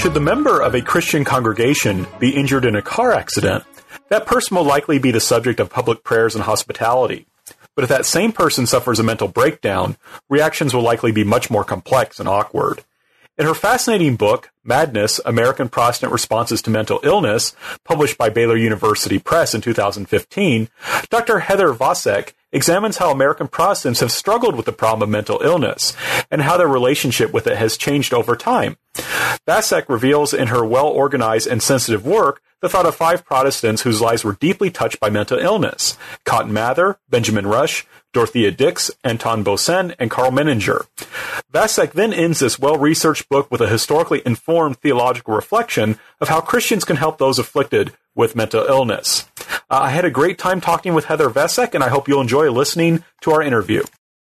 Should the member of a Christian congregation be injured in a car accident, that person will likely be the subject of public prayers and hospitality. But if that same person suffers a mental breakdown, reactions will likely be much more complex and awkward. In her fascinating book, Madness, American Protestant Responses to Mental Illness, published by Baylor University Press in 2015, Dr. Heather Vasek examines how American Protestants have struggled with the problem of mental illness and how their relationship with it has changed over time. Vasek reveals in her well-organized and sensitive work the thought of 5 Protestants whose lives were deeply touched by mental illness: Cotton Mather, Benjamin Rush, Dorothea Dix, Anton Bosen, and Carl Menninger. Vasek then ends this well-researched book with a historically informed theological reflection of how Christians can help those afflicted with mental illness. I had a great time talking with Heather Vasek, and I hope you'll enjoy listening to our interview.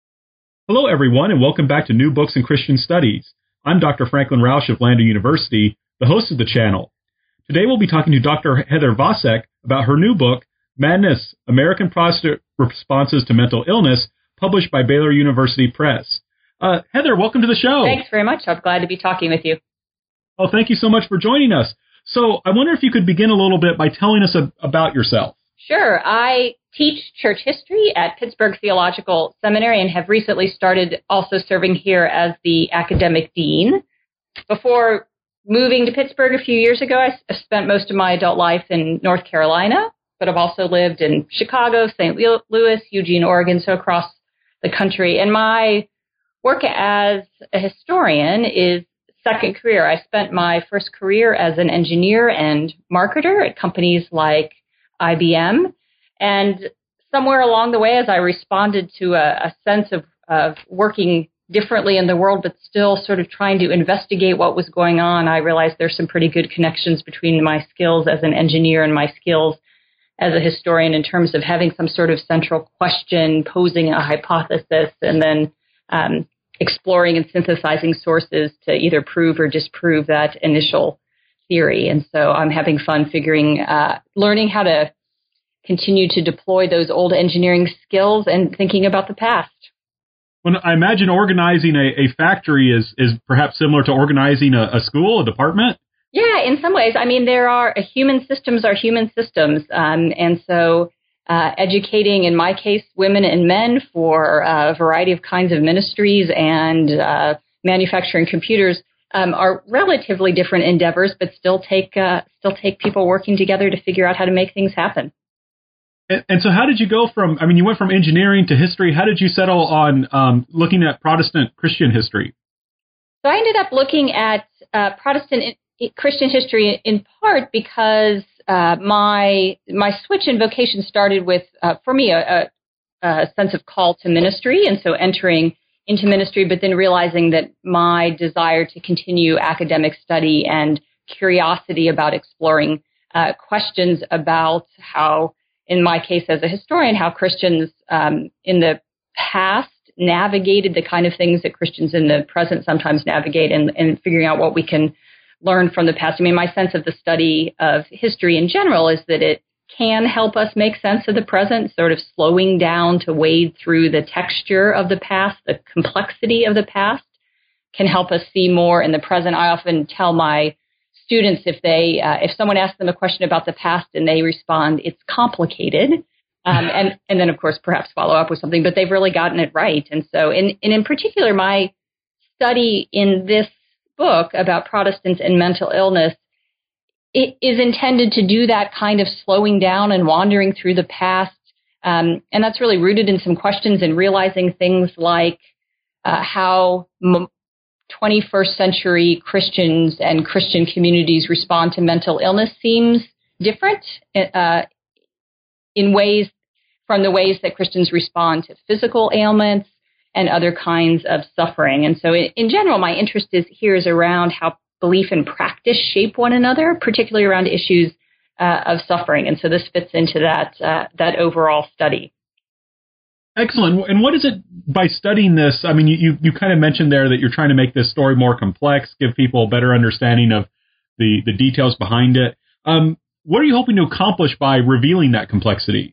Hello, everyone, and welcome back to New Books in Christian Studies. I'm Dr. Franklin Rausch of Lander University, the host of the channel. Today we'll be talking to Dr. Heather Vasek about her new book, Madness, American Protestant Responses to Mental Illness, published by Baylor University Press. Heather, welcome to the show. Thanks very much. I'm glad to be talking with you. Oh, thank you so much for joining us. So I wonder if you could begin a little bit by telling us about yourself. Sure. I teach church history at Pittsburgh Theological Seminary and have recently started also serving here as the academic dean. Before moving to Pittsburgh a few years ago, I spent most of my adult life in North Carolina, but I've also lived in Chicago, St. Louis, Eugene, Oregon, so across the country. And my work as a historian is second career. I spent my first career as an engineer and marketer at companies like IBM. And somewhere along the way, as I responded to a sense of working differently in the world, but still sort of trying to investigate what was going on, I realized there's some pretty good connections between my skills as an engineer and my skills as a historian in terms of having some sort of central question, posing a hypothesis, and then exploring and synthesizing sources to either prove or disprove that initial theory. And so I'm having fun learning how to continue to deploy those old engineering skills and thinking about the past. Well, I imagine organizing a factory is perhaps similar to organizing a school, a department? Yeah, in some ways. I mean, human systems are human systems. And so educating, in my case, women and men for a variety of kinds of ministries and manufacturing computers are relatively different endeavors, but still take people working together to figure out how to make things happen. And so how did you go you went from engineering to history. How did you settle on looking at Protestant Christian history? So I ended up looking at Protestant Christian history in part because my switch in vocation started with, for me, a sense of call to ministry, and so entering into ministry, but then realizing that my desire to continue academic study and curiosity about exploring questions about how, in my case as a historian, how Christians in the past navigated the kind of things that Christians in the present sometimes navigate, and figuring out what we can learn from the past. I mean, my sense of the study of history in general is that it can help us make sense of the present, sort of slowing down to wade through the texture of the past, the complexity of the past can help us see more in the present. I often tell my students if someone asks them a question about the past and they respond, it's complicated, and then, of course, perhaps follow up with something, but they've really gotten it right. And so in particular, my study in this book about Protestants and mental illness, it is intended to do that kind of slowing down and wandering through the past. And that's really rooted in some questions and realizing things like how 21st century Christians and Christian communities respond to mental illness seems different in ways from the ways that Christians respond to physical ailments and other kinds of suffering. And so in general, my interest is around how belief and practice shape one another, particularly around issues of suffering. And so this fits into that overall study. Excellent. And what is it by studying this? I mean, you kind of mentioned there that you're trying to make this story more complex, give people a better understanding of the details behind it. What are you hoping to accomplish by revealing that complexity?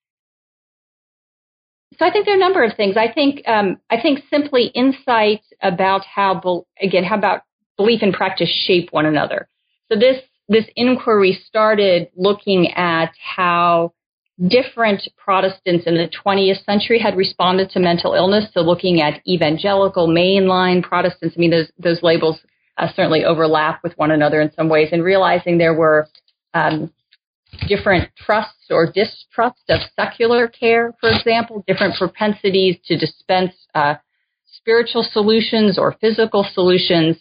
So I think there are a number of things. I think simply insight about how about belief and practice shape one another. So this inquiry started looking at how different Protestants in the 20th century had responded to mental illness. So looking at evangelical, mainline Protestants, I mean, those labels certainly overlap with one another in some ways, and realizing there were different trusts or distrusts of secular care, for example, different propensities to dispense spiritual solutions or physical solutions.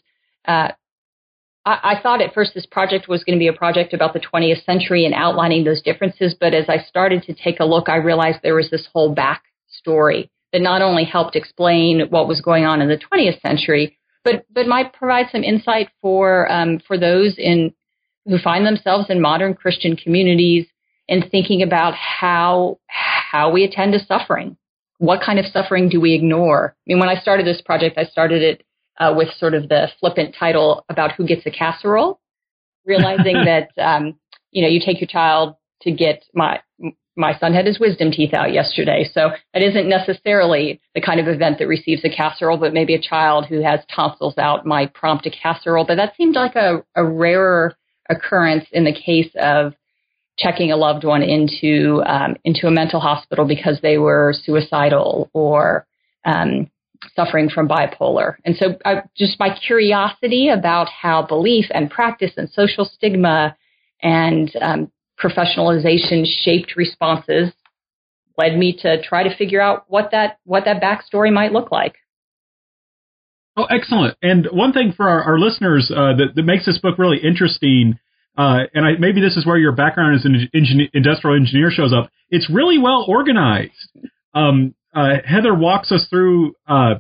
I thought at first this project was going to be a project about the 20th century and outlining those differences, but as I started to take a look, I realized there was this whole backstory that not only helped explain what was going on in the 20th century, but might provide some insight for those who find themselves in modern Christian communities and thinking about how we attend to suffering. What kind of suffering do we ignore? I mean, when I started this project, I started it with sort of the flippant title about who gets a casserole, realizing that, you take your child to get my son had his wisdom teeth out yesterday. So that isn't necessarily the kind of event that receives a casserole, but maybe a child who has tonsils out might prompt a casserole. But that seemed like a rarer occurrence in the case of checking a loved one into a mental hospital because they were suicidal or suffering from bipolar. And so just my curiosity about how belief and practice and social stigma and professionalization shaped responses led me to try to figure out what that backstory might look like. Oh, excellent. And one thing for our listeners that makes this book really interesting, and maybe this is where your background as an industrial engineer shows up, it's really well organized. Heather walks us through 5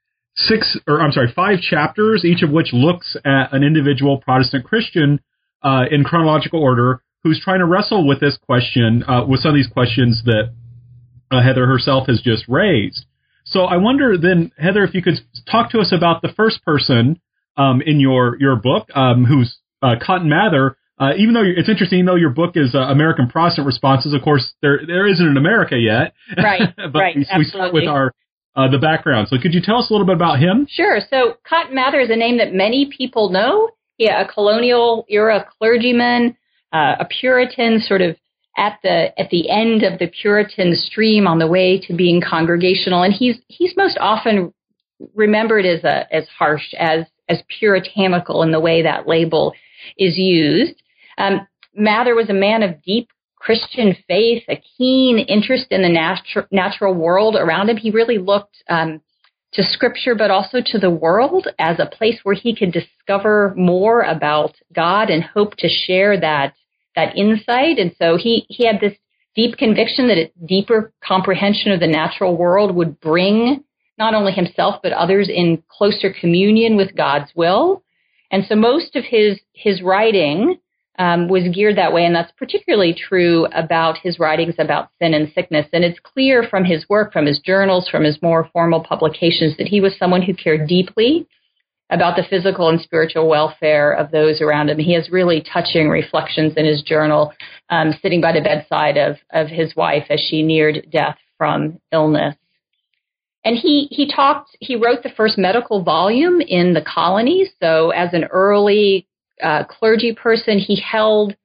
chapters, each of which looks at an individual Protestant Christian in chronological order who's trying to wrestle with this question, with some of these questions that Heather herself has just raised. So I wonder then, Heather, if you could talk to us about the first person in your book, who's Cotton Mather. Even though it's interesting, though your book is American Protestant Responses, of course, there isn't an America yet. Right, but right. we start with the background. So could you tell us a little bit about him? Sure. So Cotton Mather is a name that many people know. Yeah, a colonial era clergyman, a Puritan, sort of at the end of the Puritan stream on the way to being congregational, and he's most often remembered as harsh, as puritanical in the way that label is used. Mather was a man of deep Christian faith, a keen interest in the natural world around him. He really looked to Scripture, but also to the world as a place where he could discover more about God and hope to share that insight. And so he had this deep conviction that a deeper comprehension of the natural world would bring not only himself but others in closer communion with God's will. And so most of his writing was geared that way, and that's particularly true about his writings about sin and sickness. And it's clear from his work, from his journals, from his more formal publications, that he was someone who cared deeply about the physical and spiritual welfare of those around him. He has really touching reflections in his journal, sitting by the bedside of his wife as she neared death from illness. And he wrote the first medical volume in the colonies. So as an early clergy person, he held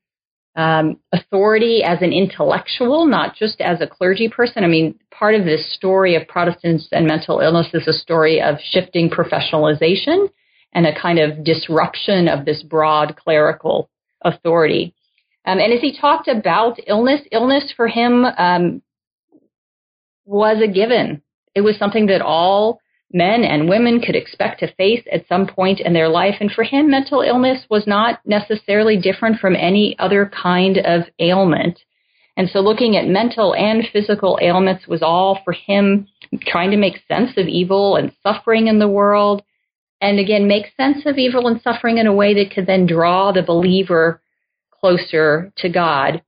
authority as an intellectual, not just as a clergy person. I mean, part of this story of Protestants and mental illness is a story of shifting professionalization and a kind of disruption of this broad clerical authority. And as he talked about illness for him was a given. It was something that all men and women could expect to face at some point in their life. And for him, mental illness was not necessarily different from any other kind of ailment. And so looking at mental and physical ailments was all for him trying to make sense of evil and suffering in the world. And again, make sense of evil and suffering in a way that could then draw the believer closer to God.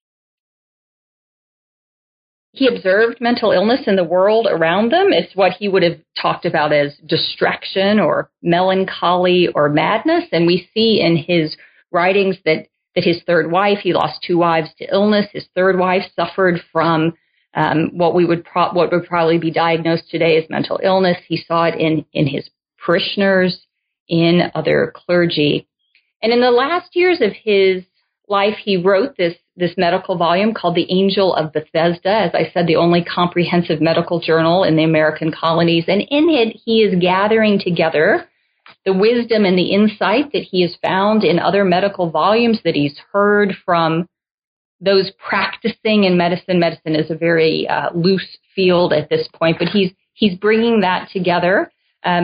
He observed mental illness in the world around them. It's what he would have talked about as distraction or melancholy or madness. And we see in his writings that his third wife, he lost 2 wives to illness. His third wife suffered from what would probably be diagnosed today as mental illness. He saw it in his parishioners, in other clergy. And in the last years of his life, he wrote this medical volume called The Angel of Bethesda, as I said, the only comprehensive medical journal in the American colonies. And in it, he is gathering together the wisdom and the insight that he has found in other medical volumes that he's heard from those practicing in medicine. Medicine is a very loose field at this point, but he's bringing that together.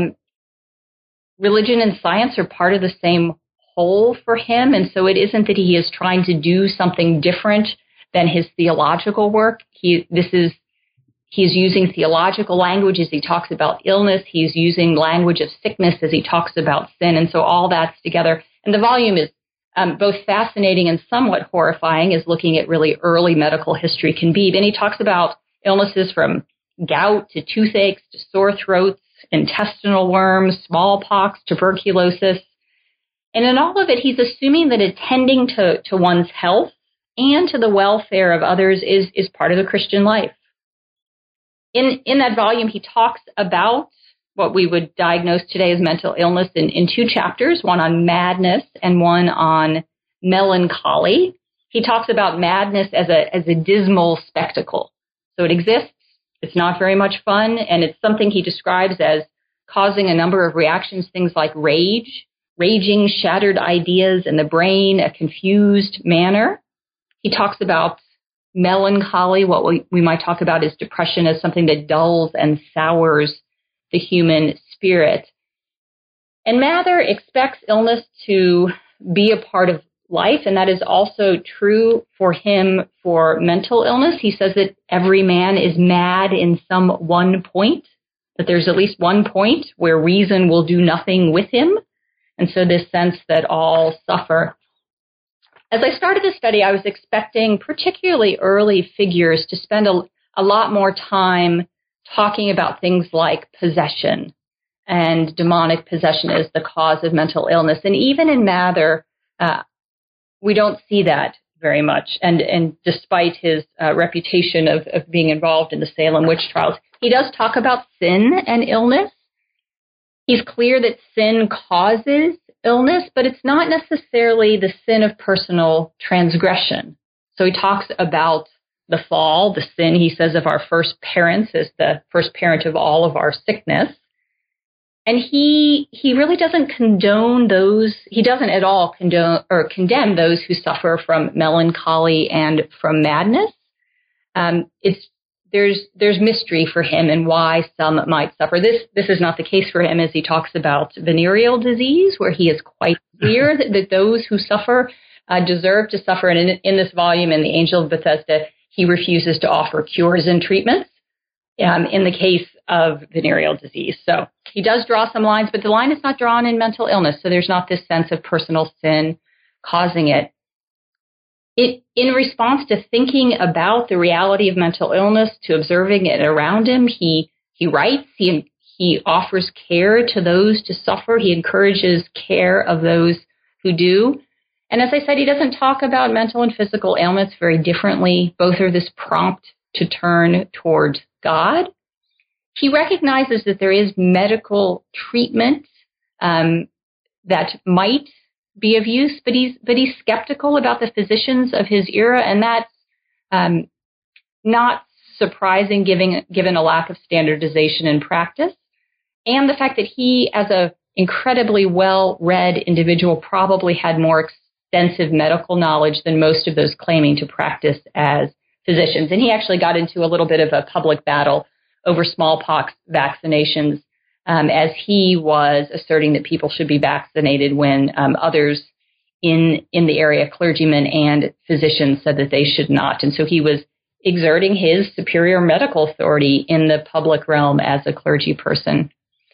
Religion and science are part of the same whole for him, and so it isn't that he is trying to do something different than his theological work. He's using theological language as he talks about illness. He's using language of sickness as he talks about sin, and so all that's together. And the volume is both fascinating and somewhat horrifying, as looking at really early medical history can be. Then he talks about illnesses from gout to toothaches to sore throats, intestinal worms, smallpox, tuberculosis. And in all of it, he's assuming that attending to one's health and to the welfare of others is part of the Christian life. In that volume, he talks about what we would diagnose today as mental illness in two chapters, one on madness and one on melancholy. He talks about madness as a dismal spectacle. So it exists, it's not very much fun, and it's something he describes as causing a number of reactions, things like raging, shattered ideas in the brain, a confused manner. He talks about melancholy, what we might talk about as depression, as something that dulls and sours the human spirit. And Mather expects illness to be a part of life, and that is also true for him for mental illness. He says that every man is mad in some one point, that there's at least one point where reason will do nothing with him. And so this sense that all suffer. As I started the study, I was expecting particularly early figures to spend a lot more time talking about things like possession and demonic possession as the cause of mental illness. And even in Mather, we don't see that very much. And despite his reputation of being involved in the Salem witch trials, he does talk about sin and illness. He's clear that sin causes illness, but it's not necessarily the sin of personal transgression. So he talks about the fall, the sin, he says, of our first parents as the first parent of all of our sickness. And he really doesn't condone those, he doesn't at all condemn those who suffer from melancholy and from madness. There's mystery for him and why some might suffer. This is not the case for him, as he talks about venereal disease, where he is quite clear that those who suffer deserve to suffer. And in this volume, in The Angel of Bethesda, he refuses to offer cures and treatments in the case of venereal disease. So he does draw some lines, but the line is not drawn in mental illness. So there's not this sense of personal sin causing it. In response to thinking about the reality of mental illness, to observing it around him, he writes, he offers care to those to suffer. He encourages care of those who do. And as I said, he doesn't talk about mental and physical ailments very differently. Both are this prompt to turn towards God. He recognizes that there is medical treatment that might be of use, but he's skeptical about the physicians of his era, and that's not surprising given a lack of standardization in practice, and the fact that he, as a incredibly well-read individual, probably had more extensive medical knowledge than most of those claiming to practice as physicians. And he actually got into a little bit of a public battle over smallpox vaccinations, as he was asserting that people should be vaccinated when others in the area, clergymen and physicians, said that they should not. And so he was exerting his superior medical authority in the public realm as a clergy person.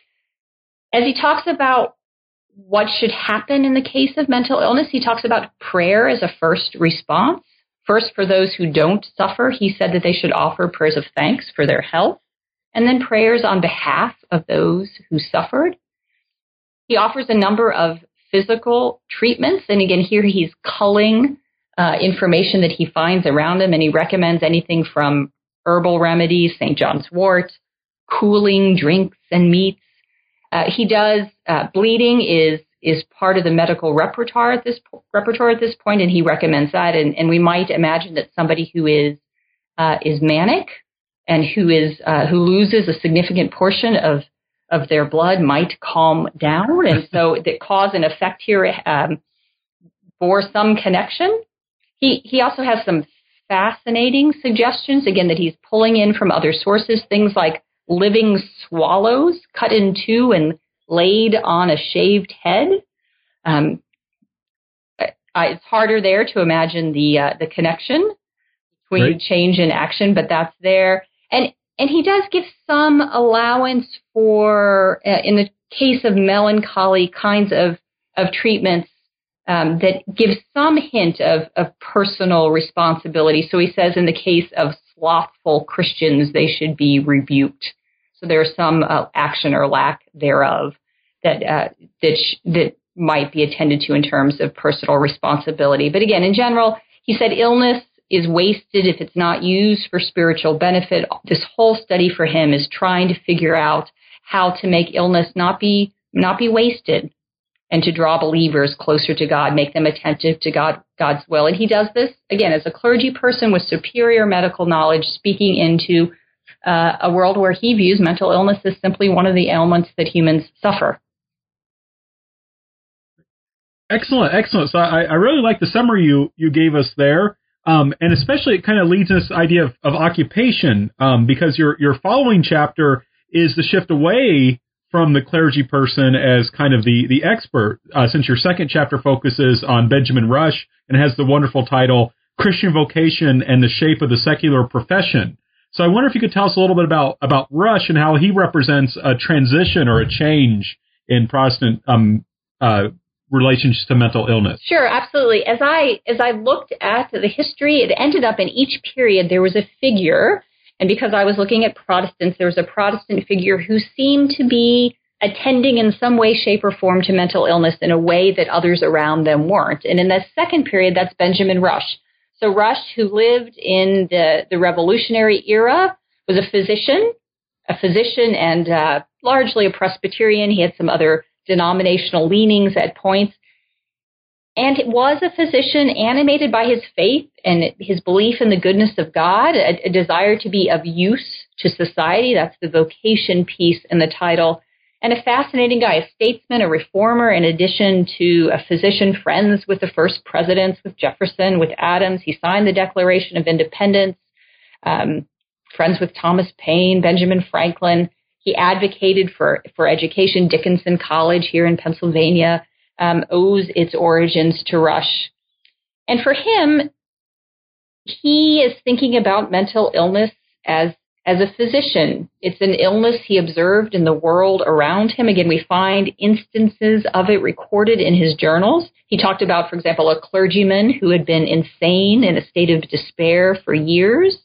As he talks about what should happen in the case of mental illness, he talks about prayer as a first response. First, for those who don't suffer, he said that they should offer prayers of thanks for their health, and then prayers on behalf of those who suffered. He offers a number of physical treatments, and again, here he's culling information that he finds around him, and he recommends anything from herbal remedies, St. John's wort, cooling drinks and meats, He does bleeding is part of the medical repertoire at this point, and he recommends that. And we might imagine that somebody who is manic and who loses a significant portion of their blood might calm down, and so the cause and effect here bore some connection. He also has some fascinating suggestions, again, that he's pulling in from other sources, things like living swallows cut in two and laid on a shaved head. It's harder there to imagine the connection between change and action, but that's there. And he does give some allowance for, in the case of melancholy, kinds of treatments that give some hint of personal responsibility. So he says in the case of slothful Christians, they should be rebuked. So there's some action or lack thereof that might be attended to in terms of personal responsibility. But again, in general, he said illness is wasted if it's not used for spiritual benefit. This whole study for him is trying to figure out how to make illness not be wasted, and to draw believers closer to God, make them attentive to God's will. And he does this, again, as a clergy person with superior medical knowledge, speaking into a world where he views mental illness as simply one of the ailments that humans suffer. Excellent. So I really like the summary you gave us there. And especially it kind of leads us to the idea of occupation, because your following chapter is the shift away from the clergy person as kind of the expert, since your second chapter focuses on Benjamin Rush and has the wonderful title, Christian Vocation and the Shape of the Secular Profession. So I wonder if you could tell us a little bit about Rush and how he represents a transition or a change in Protestant relations to mental illness. Sure, absolutely. As I looked at the history, it ended up in each period there was a figure, and because I was looking at Protestants, there was a Protestant figure who seemed to be attending in some way, shape, or form to mental illness in a way that others around them weren't. And in the second period, that's Benjamin Rush. So Rush, who lived in the Revolutionary era, was a physician and largely a Presbyterian. He had some other denominational leanings at points. And it was a physician animated by his faith and his belief in the goodness of God, a desire to be of use to society. That's the vocation piece in the title. And a fascinating guy, a statesman, a reformer, in addition to a physician, friends with the first presidents, with Jefferson, with Adams. He signed the Declaration of Independence, friends with Thomas Paine, Benjamin Franklin. He advocated for education. Dickinson College here in Pennsylvania owes its origins to Rush. And for him, he is thinking about mental illness as a physician. It's an illness he observed in the world around him. Again, we find instances of it recorded in his journals. He talked about, for example, a clergyman who had been insane in a state of despair for years.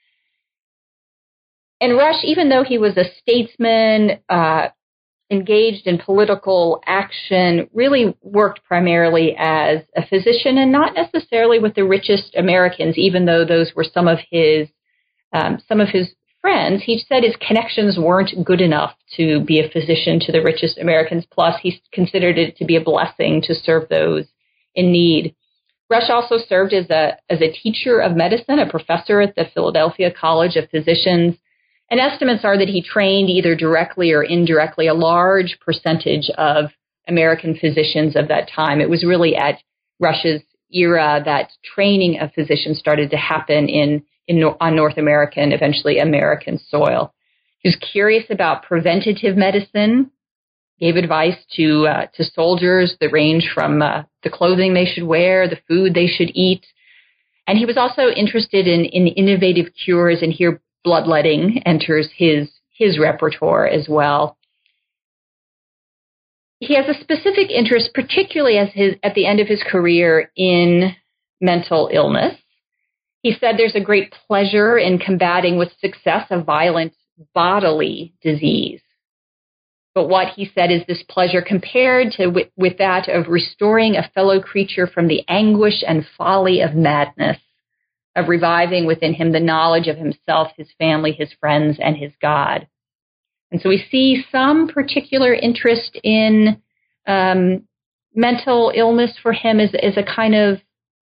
And Rush, even though he was a statesman, engaged in political action, really worked primarily as a physician and not necessarily with the richest Americans, even though those were some of his friends. He said his connections weren't good enough to be a physician to the richest Americans. Plus, he considered it to be a blessing to serve those in need. Rush also served as a teacher of medicine, a professor at the Philadelphia College of Physicians. And estimates are that he trained either directly or indirectly a large percentage of American physicians of that time. It was really at Rush's era that training of physicians started to happen on North American, eventually American soil. He was curious about preventative medicine, gave advice to soldiers that range from the clothing they should wear, the food they should eat. And he was also interested in innovative cures, and here bloodletting enters his repertoire as well. He has a specific interest, particularly at the end of his career, in mental illness. He said there's a great pleasure in combating with success a violent bodily disease. But what he said is this pleasure compared to with that of restoring a fellow creature from the anguish and folly of madness, of reviving within him the knowledge of himself, his family, his friends, and his God. And so we see some particular interest in mental illness for him as a kind of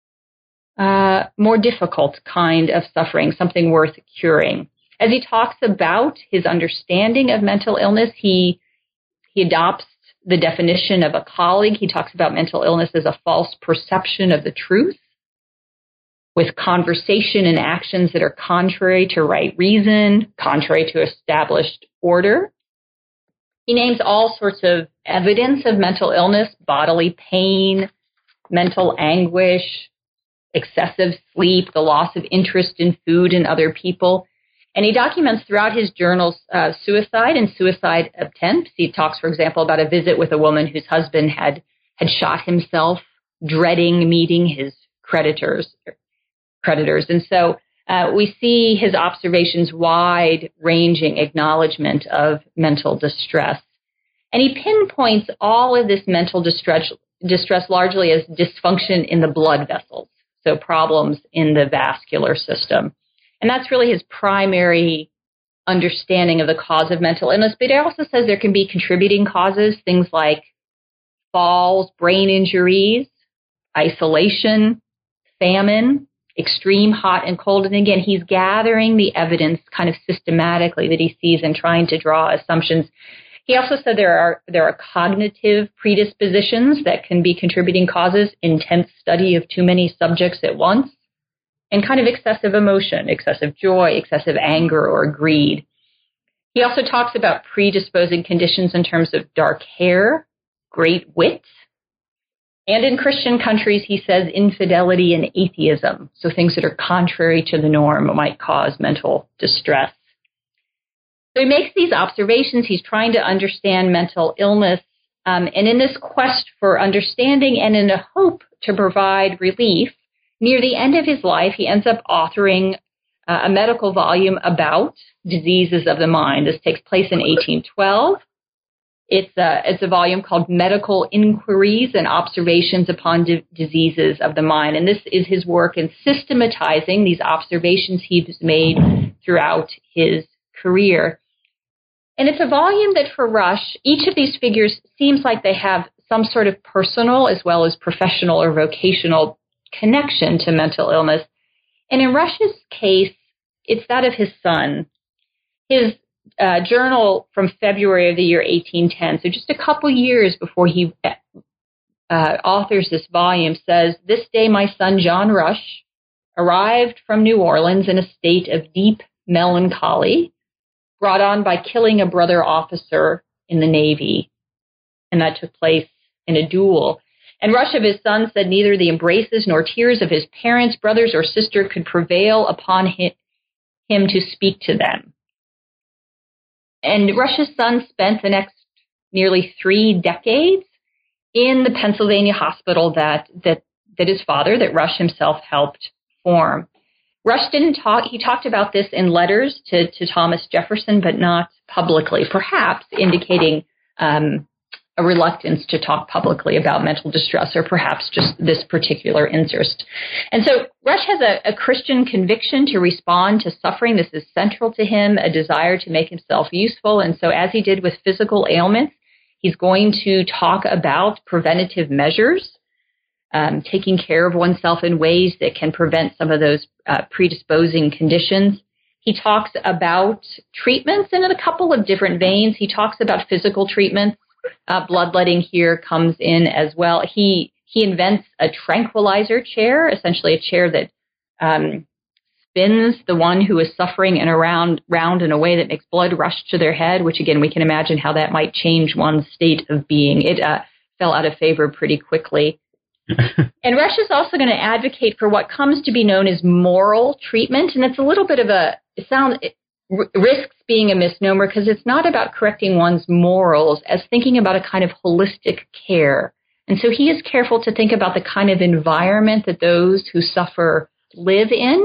more difficult kind of suffering, something worth curing. As he talks about his understanding of mental illness, he adopts the definition of a colleague. He talks about mental illness as a false perception of the truth, with conversation and actions that are contrary to right reason, contrary to established order. He names all sorts of evidence of mental illness: bodily pain, mental anguish, excessive sleep, the loss of interest in food and other people. And he documents throughout his journals suicide and suicide attempts. He talks, for example, about a visit with a woman whose husband had shot himself, dreading meeting his creditors. And so we see his observations wide-ranging acknowledgement of mental distress. And he pinpoints all of this mental distress largely as dysfunction in the blood vessels, so problems in the vascular system. And that's really his primary understanding of the cause of mental illness. But he also says there can be contributing causes, things like falls, brain injuries, isolation, famine, extreme hot and cold. And again, he's gathering the evidence kind of systematically that he sees and trying to draw assumptions. He also said there are cognitive predispositions that can be contributing causes: intense study of too many subjects at once, and kind of excessive emotion, excessive joy, excessive anger, or greed. He also talks about predisposing conditions in terms of dark hair, great wit, and in Christian countries, he says infidelity and atheism, so things that are contrary to the norm might cause mental distress. So he makes these observations. He's trying to understand mental illness, and in this quest for understanding and in a hope to provide relief, near the end of his life, he ends up authoring a medical volume about diseases of the mind. This takes place in 1812. It's a volume called Medical Inquiries and Observations upon Diseases of the Mind. And this is his work in systematizing these observations he's made throughout his career. And it's a volume that for Rush, each of these figures seems like they have some sort of personal as well as professional or vocational connection to mental illness. And in Rush's case, it's that of his son. His journal from February of the year 1810, so just a couple years before he authors this volume, says, "This day my son John Rush arrived from New Orleans in a state of deep melancholy, brought on by killing a brother officer in the Navy." And that took place in a duel. And Rush of his son said neither the embraces nor tears of his parents, brothers, or sister could prevail upon him to speak to them. And Rush's son spent the next nearly 3 decades in the Pennsylvania hospital that his father, that Rush himself helped form. Rush didn't talk. He talked about this in letters to Thomas Jefferson, but not publicly, perhaps indicating a reluctance to talk publicly about mental distress, or perhaps just this particular interest. And so Rush has a Christian conviction to respond to suffering. This is central to him, a desire to make himself useful. And so as he did with physical ailments, he's going to talk about preventative measures, taking care of oneself in ways that can prevent some of those predisposing conditions. He talks about treatments in a couple of different veins. He talks about physical treatments. Bloodletting here comes in as well. He invents a tranquilizer chair, essentially a chair that spins the one who is suffering and round in a way that makes blood rush to their head, which again, we can imagine how that might change one's state of being. It fell out of favor pretty quickly. And Rush is also going to advocate for what comes to be known as moral treatment. And it's a little bit of it risks being a misnomer, because it's not about correcting one's morals as thinking about a kind of holistic care. And so he is careful to think about the kind of environment that those who suffer live in: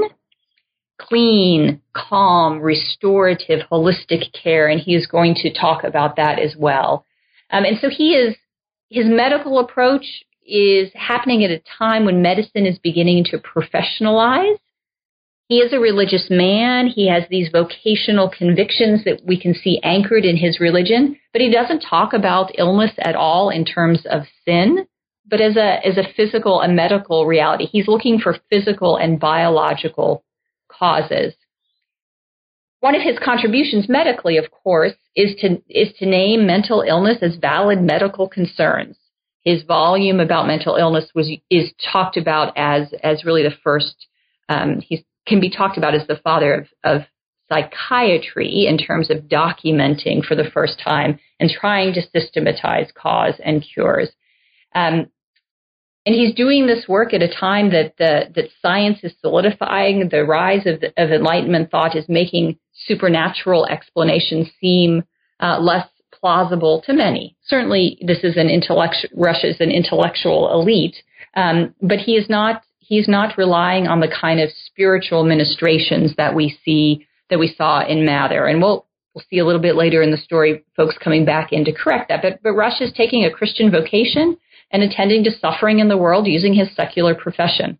clean, calm, restorative, holistic care. And he is going to talk about that as well. And so his medical approach is happening at a time when medicine is beginning to professionalize. He is a religious man. He has these vocational convictions that we can see anchored in his religion, but he doesn't talk about illness at all in terms of sin, but as a physical and medical reality. He's looking for physical and biological causes. One of his contributions medically, of course, is to name mental illness as valid medical concerns. His volume about mental illness is talked about as really the first. He can be talked about as the father of psychiatry in terms of documenting for the first time and trying to systematize cause and cures. And he's doing this work at a time that science is solidifying. The rise of Enlightenment thought is making supernatural explanations seem less plausible to many. Certainly, this is Russia's an intellectual elite, but he's not relying on the kind of spiritual ministrations that we saw in Mather. And we'll see a little bit later in the story folks coming back in to correct that. But Rush is taking a Christian vocation and attending to suffering in the world using his secular profession.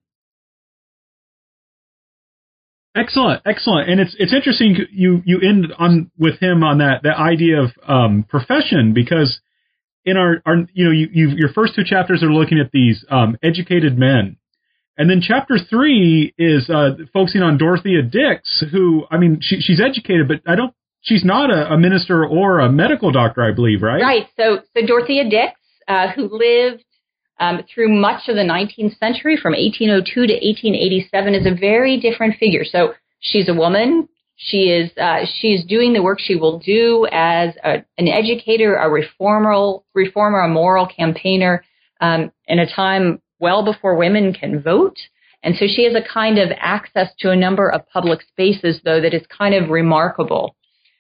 Excellent. And it's interesting you end on with him on that idea of profession, because in our your first two chapters are looking at these educated men. And then chapter 3 is focusing on Dorothea Dix, who, I mean, she's educated, but she's not a minister or a medical doctor, I believe, right? Right. So Dorothea Dix, who lived through much of the 19th century, from 1802 to 1887, is a very different figure. So she's a woman. She is doing the work she will do as an educator, a reformer, a moral campaigner, in a time well before women can vote. And so she has a kind of access to a number of public spaces, though, that is kind of remarkable.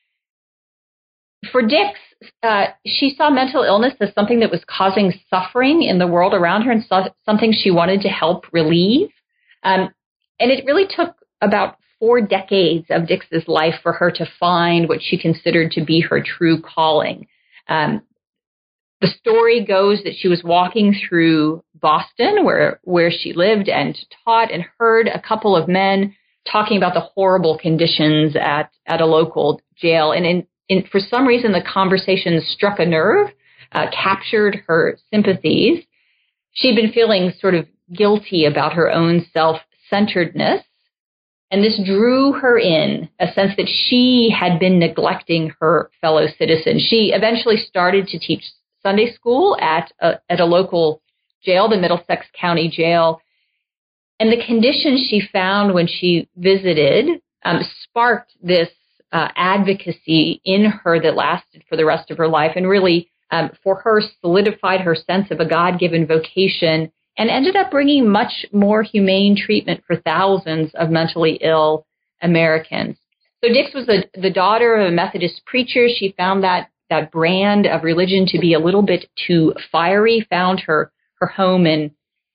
For Dix, she saw mental illness as something that was causing suffering in the world around her and something she wanted to help relieve. And it really took about 4 decades of Dix's life for her to find what she considered to be her true calling. The story goes that she was walking through Boston, where she lived and taught, and heard a couple of men talking about the horrible conditions at a local jail. And for some reason, the conversation struck a nerve, captured her sympathies. She'd been feeling sort of guilty about her own self-centeredness, and this drew her in, a sense that she had been neglecting her fellow citizens. She eventually started to teach Sunday school at a local jail, the Middlesex County Jail. And the conditions she found when she visited sparked this advocacy in her that lasted for the rest of her life, and really, for her, solidified her sense of a God-given vocation, and ended up bringing much more humane treatment for thousands of mentally ill Americans. So Dix was the daughter of a Methodist preacher. She found that brand of religion to be a little bit too fiery, found her home in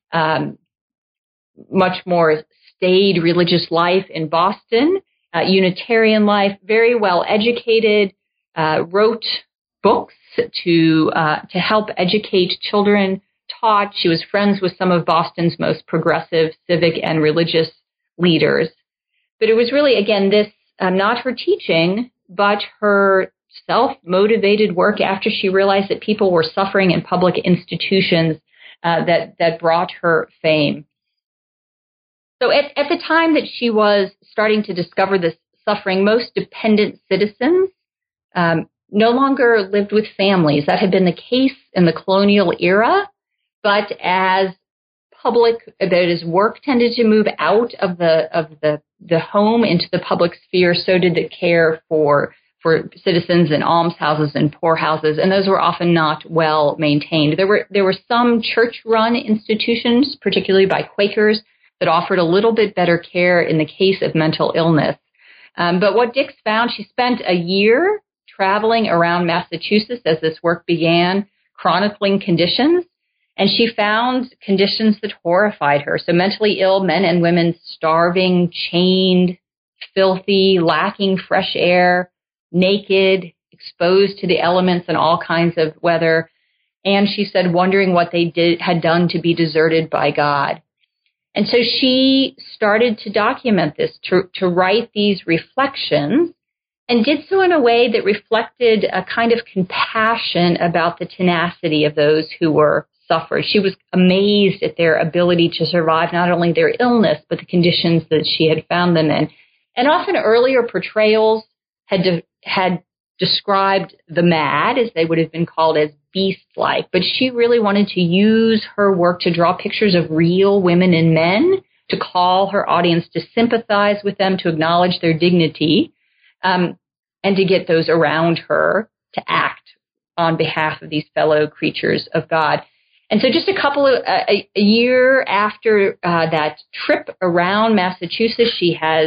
much more staid religious life in Boston, Unitarian life, very well educated, wrote books to help educate children, taught. She was friends with some of Boston's most progressive civic and religious leaders. But it was really, again, this, not her teaching, but her self-motivated work after she realized that people were suffering in public institutions that brought her fame. So at the time that she was starting to discover this suffering, most dependent citizens no longer lived with families. That had been the case in the colonial era, but as work tended to move out of the home into the public sphere, so did the care for citizens in almshouses and poorhouses, and those were often not well maintained. There were some church-run institutions, particularly by Quakers, that offered a little bit better care in the case of mental illness. But what Dix found, she spent a year traveling around Massachusetts as this work began, chronicling conditions, and she found conditions that horrified her. So mentally ill men and women starving, chained, filthy, lacking fresh air, naked, exposed to the elements and all kinds of weather. And she said, wondering what they had done to be deserted by God. And so she started to document this, to write these reflections, and did so in a way that reflected a kind of compassion about the tenacity of those who were suffered. She was amazed at their ability to survive not only their illness, but the conditions that she had found them in. And often earlier portrayals had described the mad, as they would have been called, as beast-like. But she really wanted to use her work to draw pictures of real women and men, to call her audience to sympathize with them, to acknowledge their dignity, and to get those around her to act on behalf of these fellow creatures of God. And so just a year after that trip around Massachusetts, she has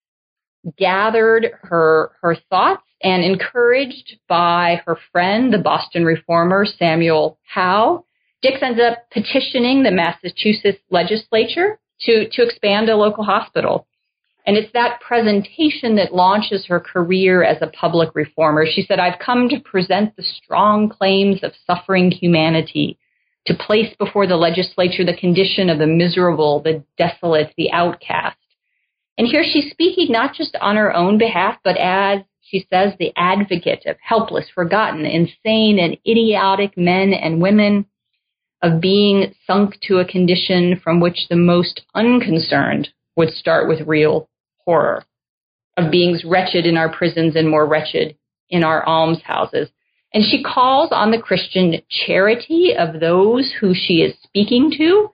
gathered her thoughts, and encouraged by her friend, the Boston reformer Samuel Howe, Dix ends up petitioning the Massachusetts legislature to expand a local hospital. And it's that presentation that launches her career as a public reformer. She said, "I've come to present the strong claims of suffering humanity, to place before the legislature the condition of the miserable, the desolate, the outcast." And here she's speaking not just on her own behalf, but as, she says, the advocate of helpless, forgotten, insane, and idiotic men and women, of being sunk to a condition from which the most unconcerned would start with real horror, of beings wretched in our prisons and more wretched in our almshouses. And she calls on the Christian charity of those who she is speaking to,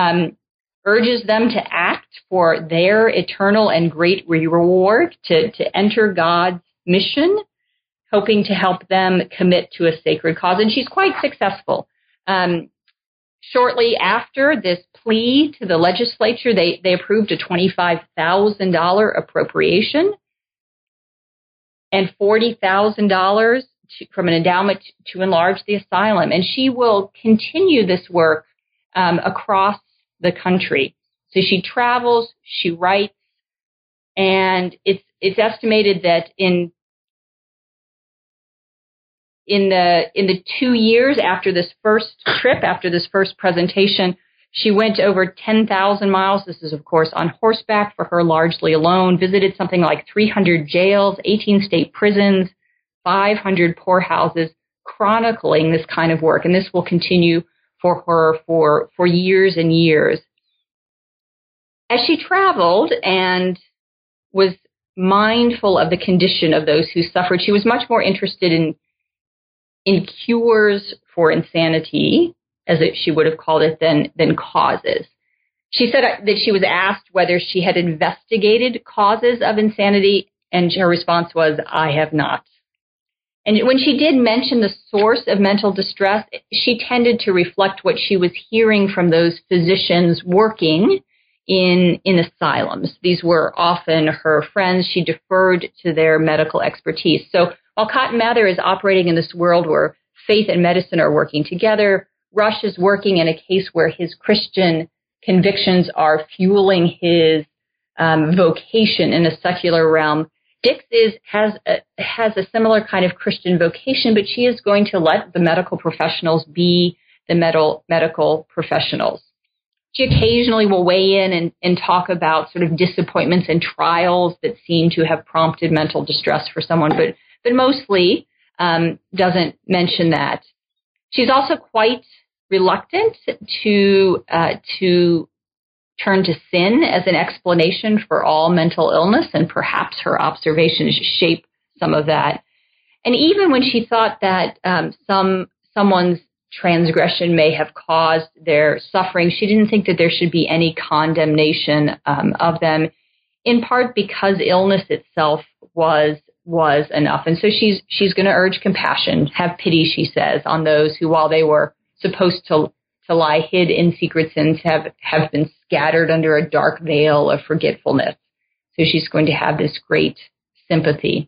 urges them to act for their eternal and great reward, to enter God's mission, hoping to help them commit to a sacred cause. And she's quite successful. Shortly after this plea to the legislature, they approved a $25,000 appropriation and $40,000 from an endowment to enlarge the asylum. And she will continue this work across the country. So she travels, she writes, and it's estimated that in the 2 years after this first trip, after this first presentation, she went over 10,000 miles. This is, of course, on horseback for her, largely alone, visited something like 300 jails, 18 state prisons, 500 poorhouses, chronicling this kind of work. And this will continue for her for years and years. As she traveled and was mindful of the condition of those who suffered, she was much more interested in cures for insanity, as she would have called it, than causes. She said that she was asked whether she had investigated causes of insanity, and her response was, "I have not." And when she did mention the source of mental distress, she tended to reflect what she was hearing from those physicians working in asylums. These were often her friends. She deferred to their medical expertise. So while Cotton Mather is operating in this world where faith and medicine are working together, Rush is working in a case where his Christian convictions are fueling his vocation in a secular realm. Dix has a similar kind of Christian vocation, but she is going to let the medical professionals be the medical professionals. She occasionally will weigh in and talk about sort of disappointments and trials that seem to have prompted mental distress for someone, but mostly doesn't mention that. She's also quite reluctant to turn to sin as an explanation for all mental illness, and perhaps her observations shape some of that. And even when she thought that someone's transgression may have caused their suffering, she didn't think that there should be any condemnation of them, in part because illness itself was enough. And so she's going to urge compassion, have pity, she says, on those who, while they were supposed to lie hid in secret sins, have been scattered under a dark veil of forgetfulness. So she's going to have this great sympathy.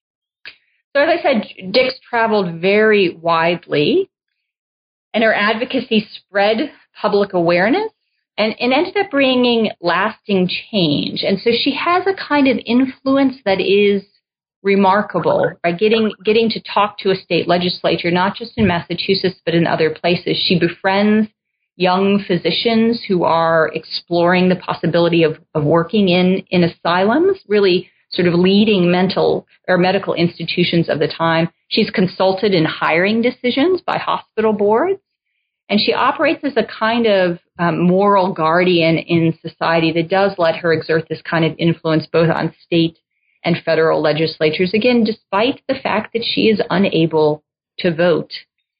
So as I said, Dix traveled very widely, and her advocacy spread public awareness and ended up bringing lasting change. And so she has a kind of influence that is remarkable, right? Getting to talk to a state legislature, not just in Massachusetts, but in other places. She befriends young physicians who are exploring the possibility of working in asylums, really sort of leading mental or medical institutions of the time. She's consulted in hiring decisions by hospital boards, and she operates as a kind of moral guardian in society that does let her exert this kind of influence both on state and federal legislatures, again, despite the fact that she is unable to vote.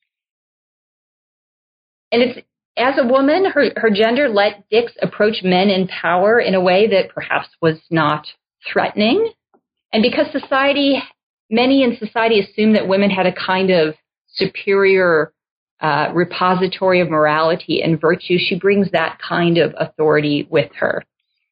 And it's, as a woman, her gender let Dix approach men in power in a way that perhaps was not threatening. And because many in society assumed that women had a kind of superior repository of morality and virtue, she brings that kind of authority with her.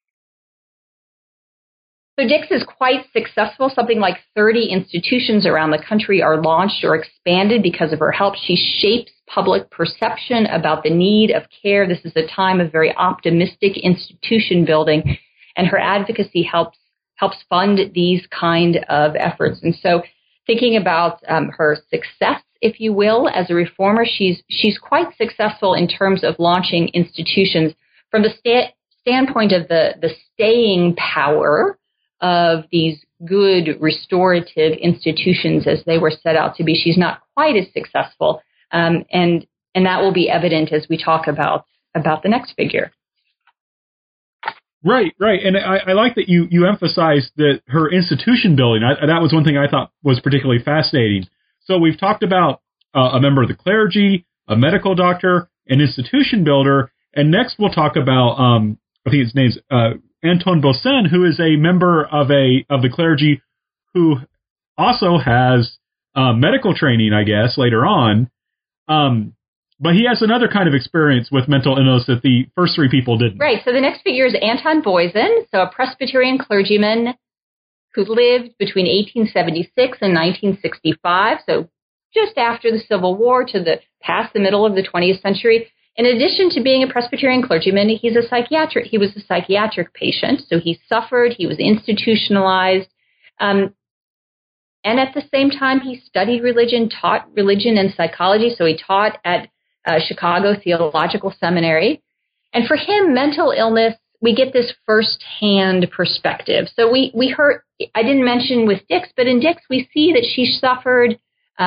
So Dix is quite successful. Something like 30 institutions around the country are launched or expanded because of her help. She shapes public perception about the need of care. This is a time of very optimistic institution building, and her advocacy helps fund these kind of efforts. And so thinking about her success, if you will, as a reformer, she's quite successful in terms of launching institutions from the standpoint of the staying power of these good restorative institutions as they were set out to be. She's not quite as successful, and that will be evident as we talk about the next figure. Right. And I like that you emphasized that her institution building. That was one thing I thought was particularly fascinating. So we've talked about a member of the clergy, a medical doctor, an institution builder, and next we'll talk about, I think his name's Anton Boesen, who is a member of the clergy who also has medical training, I guess, later on. But he has another kind of experience with mental illness that the first three people didn't. Right. So the next figure is Anton Boesen, so a Presbyterian clergyman who lived between 1876 and 1965, so just after the Civil War to past the middle of the 20th century. In addition to being a Presbyterian clergyman, he was a psychiatric patient, so he suffered, he was institutionalized, and at the same time he studied religion, taught religion and psychology, so he taught at Chicago Theological Seminary. And for him, mental illness, we get this first-hand perspective. So we heard, I didn't mention with Dix, but in Dix we see that she suffered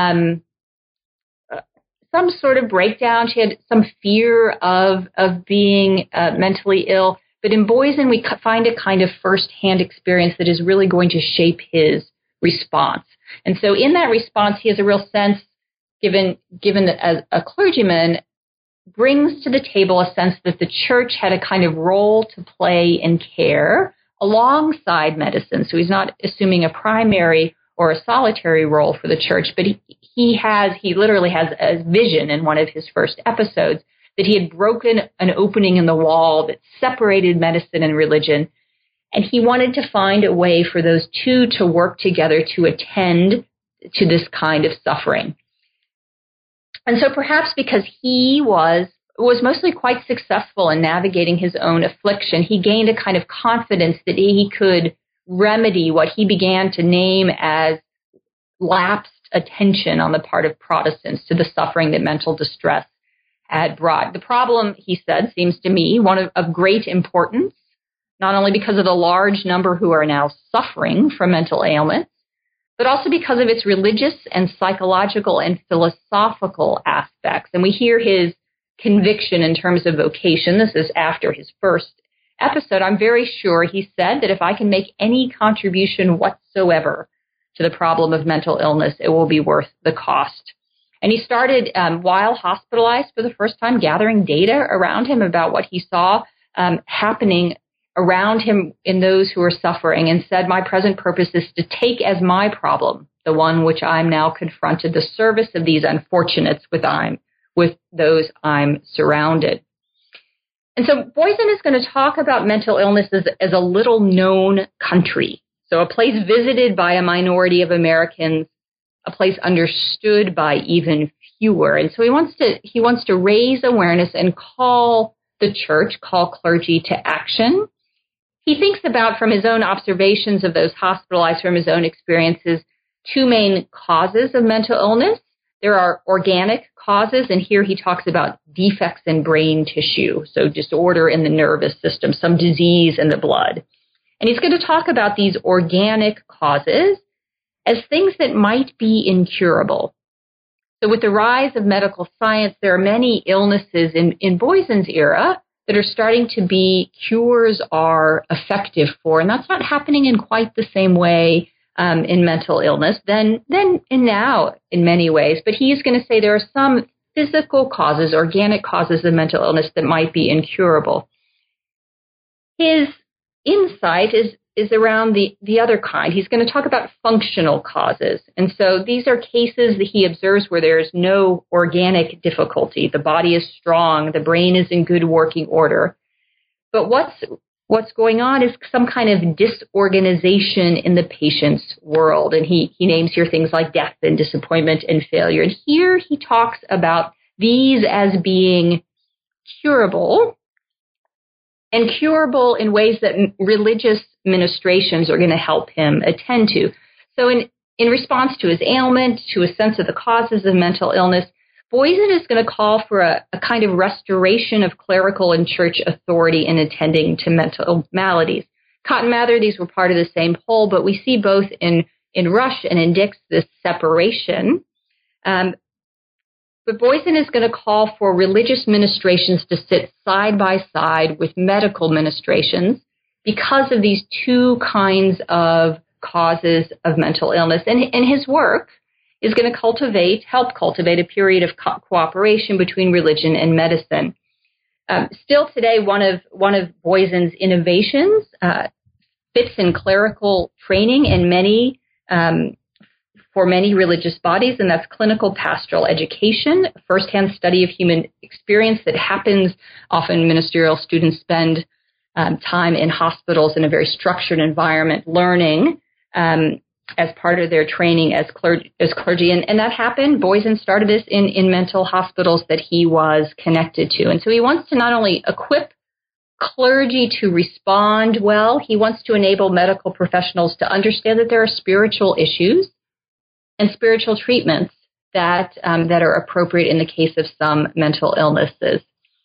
some sort of breakdown. She had some fear of being mentally ill. But in Boesen, we find a kind of first-hand experience that is really going to shape his response. And so in that response, he has a real sense, given that as a clergyman, brings to the table a sense that the church had a kind of role to play in care alongside medicine. So he's not assuming a primary or a solitary role for the church, but he literally has a vision in one of his first episodes that he had broken an opening in the wall that separated medicine and religion, and he wanted to find a way for those two to work together to attend to this kind of suffering. And so perhaps because he was mostly quite successful in navigating his own affliction, he gained a kind of confidence that he could remedy what he began to name as lapsed attention on the part of Protestants to the suffering that mental distress had brought. The problem, he said, seems to me one of great importance, not only because of the large number who are now suffering from mental ailments, but also because of its religious and psychological and philosophical aspects. And we hear his conviction in terms of vocation. This is after his first episode. I'm very sure he said that if I can make any contribution whatsoever to the problem of mental illness, it will be worth the cost. And he started, while hospitalized for the first time, gathering data around him about what he saw happening around him in those who are suffering, and said, my present purpose is to take as my problem, the one which I'm now confronted, the service of these unfortunates with those I'm surrounded. And so Boesen is going to talk about mental illness as a little known country. So a place visited by a minority of Americans, a place understood by even fewer. And so he wants to raise awareness and call the church, call clergy to action. He thinks about, from his own observations of those hospitalized, from his own experiences, two main causes of mental illness. There are organic causes, and here he talks about defects in brain tissue, so disorder in the nervous system, some disease in the blood. And he's going to talk about these organic causes as things that might be incurable. So with the rise of medical science, there are many illnesses in Boysen's era that are starting to be cures are effective for, and that's not happening in quite the same way in mental illness then and now in many ways. But he's going to say there are some physical causes, organic causes of mental illness that might be incurable. His insight is around the other kind. He's going to talk about functional causes. And so these are cases that he observes where there's no organic difficulty. The body is strong. The brain is in good working order. But what's going on is some kind of disorganization in the patient's world. And he names here things like death and disappointment and failure. And here he talks about these as being curable, and curable in ways that religious ministrations are going to help him attend to. So in response to his ailment, to a sense of the causes of mental illness, Boysen is going to call for a kind of restoration of clerical and church authority in attending to mental maladies. Cotton Mather, these were part of the same poll, but we see both in Rush and in Dix this separation. But Boysen is going to call for religious ministrations to sit side by side with medical ministrations because of these two kinds of causes of mental illness. And his work is going to help cultivate a period of cooperation between religion and medicine. Still today, one of Boysen's innovations fits in clerical training in for many religious bodies, and that's clinical pastoral education, firsthand study of human experience that happens. Often ministerial students spend time in hospitals in a very structured environment learning as part of their training as clergy. And that happened. Boysen started this in mental hospitals that he was connected to. And so he wants to not only equip clergy to respond well, he wants to enable medical professionals to understand that there are spiritual issues and spiritual treatments that are appropriate in the case of some mental illnesses.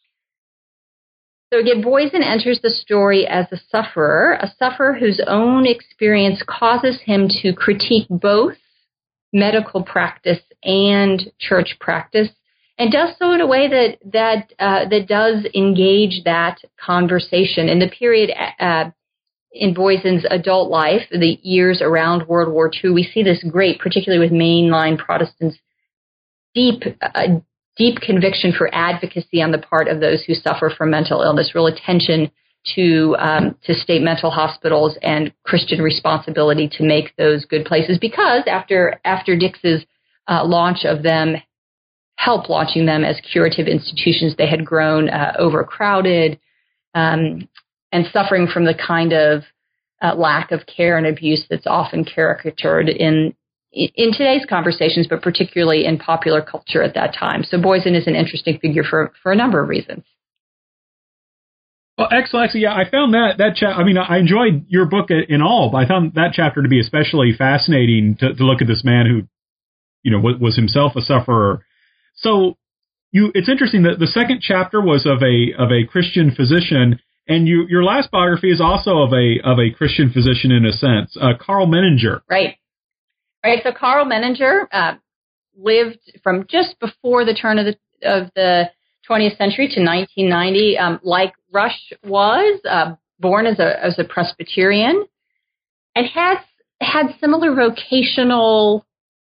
So again, Boysen enters the story as a sufferer whose own experience causes him to critique both medical practice and church practice, and does so in a way that does engage that conversation. In the period in Boysen's adult life, the years around World War II, we see this great, particularly with mainline Protestants, deep conviction for advocacy on the part of those who suffer from mental illness, real attention to state mental hospitals and Christian responsibility to make those good places. Because after Dix's launch of them, help launching them as curative institutions, they had grown overcrowded and suffering from the kind of lack of care and abuse that's often caricatured in today's conversations, but particularly in popular culture at that time. So Boysen is an interesting figure for a number of reasons. Well, excellent. Yeah, I found that I mean, I enjoyed your book in all, but I found that chapter to be especially fascinating to look at this man who, was himself a sufferer. So it's interesting that the second chapter was of a Christian physician, and your last biography is also of a Christian physician in a sense, Karl Menninger. Right. So Karl Menninger lived from just before the turn of the 20th century to 1990. Like Rush was born as a Presbyterian, and had similar vocational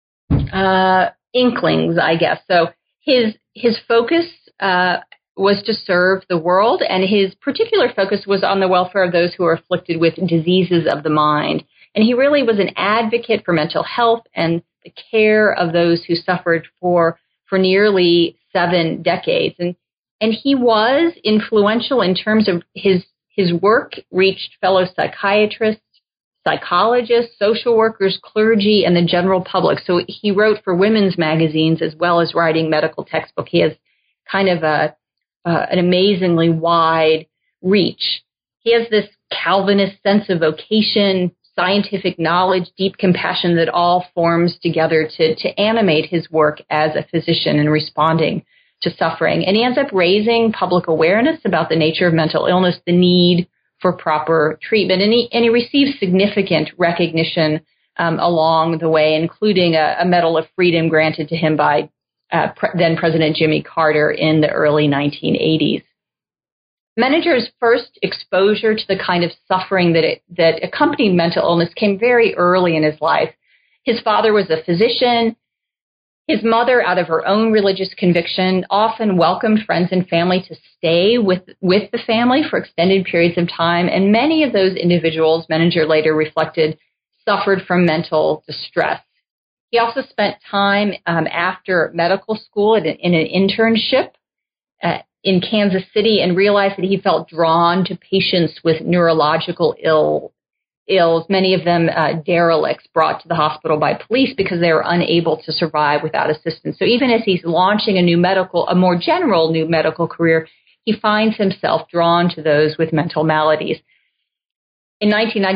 inklings, I guess. So his focus was to serve the world, and his particular focus was on the welfare of those who are afflicted with diseases of the mind. And he really was an advocate for mental health and the care of those who suffered for nearly 7 decades. And he was influential in terms of his work reached fellow psychiatrists, psychologists, social workers, clergy, and the general public. So he wrote for women's magazines as well as writing medical textbooks. He has kind of an amazingly wide reach. He has this Calvinist sense of vocation, scientific knowledge, deep compassion that all forms together to animate his work as a physician in responding to suffering. And he ends up raising public awareness about the nature of mental illness, the need for proper treatment. And he receives significant recognition along the way, including a Medal of Freedom granted to him by then President Jimmy Carter in the early 1980s. Menninger's first exposure to the kind of suffering that accompanied mental illness came very early in his life. His father was a physician. His mother, out of her own religious conviction, often welcomed friends and family to stay with the family for extended periods of time. And many of those individuals, Menninger later reflected, suffered from mental distress. He also spent time after medical school in an internship in Kansas City and realized that he felt drawn to patients with neurological ills, many of them derelicts brought to the hospital by police because they were unable to survive without assistance. So even as he's launching a more general new medical career, he finds himself drawn to those with mental maladies. In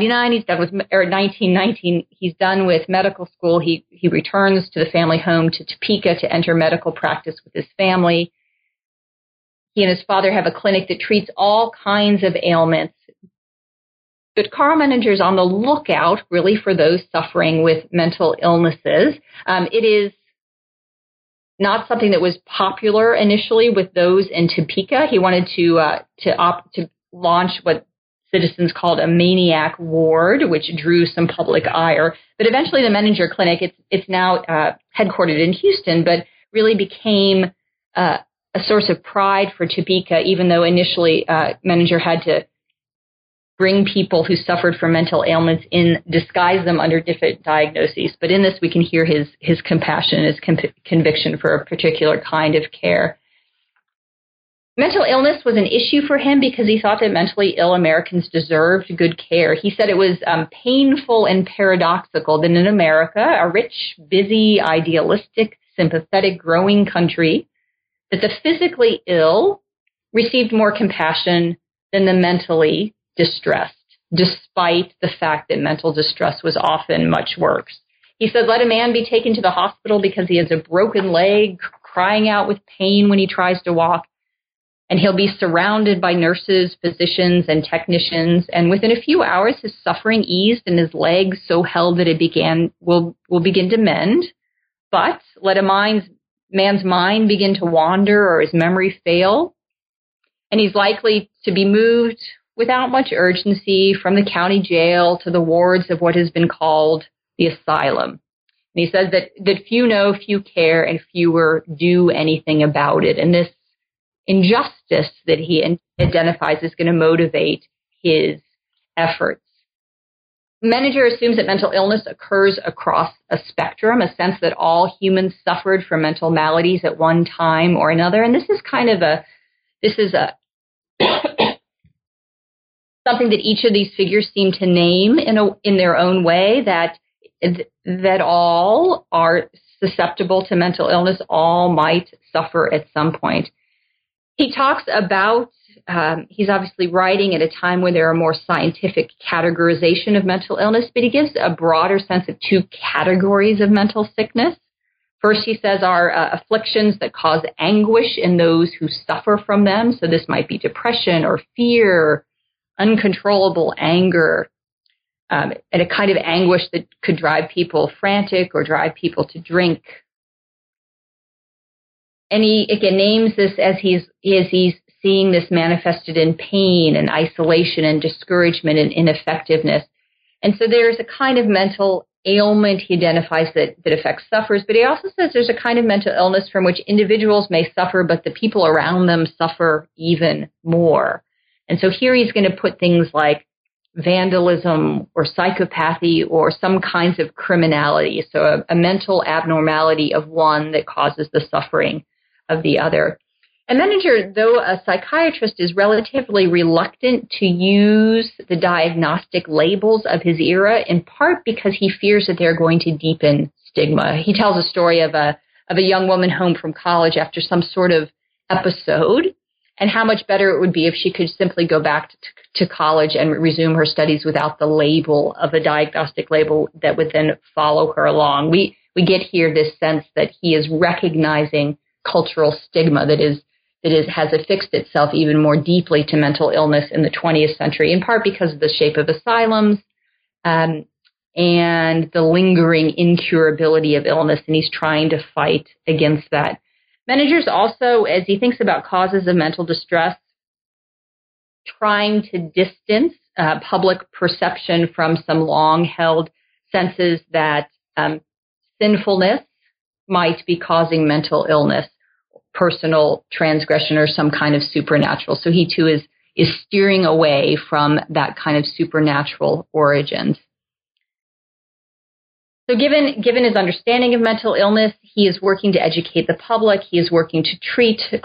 1919, he's done with medical school. He returns to the family home to Topeka to enter medical practice with his family. He and his father have a clinic that treats all kinds of ailments. But Carl Menninger is on the lookout, really, for those suffering with mental illnesses. It is not something that was popular initially with those in Topeka. He wanted to launch what citizens called a maniac ward, which drew some public ire. But eventually, the Menninger Clinic, it's now headquartered in Houston, but really became a source of pride for Topeka, even though initially Menninger had to bring people who suffered from mental ailments in, disguise them under different diagnoses. But in this, we can hear his compassion, his conviction for a particular kind of care. Mental illness was an issue for him because he thought that mentally ill Americans deserved good care. He said it was painful and paradoxical that in America, a rich, busy, idealistic, sympathetic, growing country, that the physically ill received more compassion than the mentally distressed, despite the fact that mental distress was often much worse. He said, let a man be taken to the hospital because he has a broken leg, crying out with pain when he tries to walk, and he'll be surrounded by nurses, physicians, and technicians, and within a few hours his suffering eased and his leg so held that it will begin to mend. But let a man's mind begin to wander or his memory fail, and he's likely to be moved without much urgency from the county jail to the wards of what has been called the asylum. And he says that few know, few care, and fewer do anything about it. And this injustice that he identifies is going to motivate his efforts. Menninger assumes that mental illness occurs across a spectrum, a sense that all humans suffered from mental maladies at one time or another. And this is something that each of these figures seem to name in their own way, that all are susceptible to mental illness, all might suffer at some point. He talks about, he's obviously writing at a time where there are more scientific categorization of mental illness, but he gives a broader sense of two categories of mental sickness. First, he says, are afflictions that cause anguish in those who suffer from them. So this might be depression or fear, uncontrollable anger, and a kind of anguish that could drive people frantic or drive people to drink. And he again names this as he's seeing this manifested in pain and isolation and discouragement and ineffectiveness. And so there's a kind of mental ailment he identifies that affects sufferers, but he also says there's a kind of mental illness from which individuals may suffer, but the people around them suffer even more. And so here he's going to put things like vandalism or psychopathy or some kinds of criminality, so a mental abnormality of one that causes the suffering of the other. And Menninger, though a psychiatrist, is relatively reluctant to use the diagnostic labels of his era, in part because he fears that they're going to deepen stigma. He tells a story of a young woman home from college after some sort of episode, and how much better it would be if she could simply go back to college and resume her studies without the label of a diagnostic label that would then follow her along. We get here this sense that he is recognizing cultural stigma that has affixed itself even more deeply to mental illness in the 20th century, in part because of the shape of asylums and the lingering incurability of illness, and he's trying to fight against that. Meningers also, as he thinks about causes of mental distress, trying to distance public perception from some long-held senses that sinfulness might be causing mental illness, personal transgression, or some kind of supernatural. So he too is steering away from that kind of supernatural origins. So given his understanding of mental illness, he is working to educate the public. He is working to treat to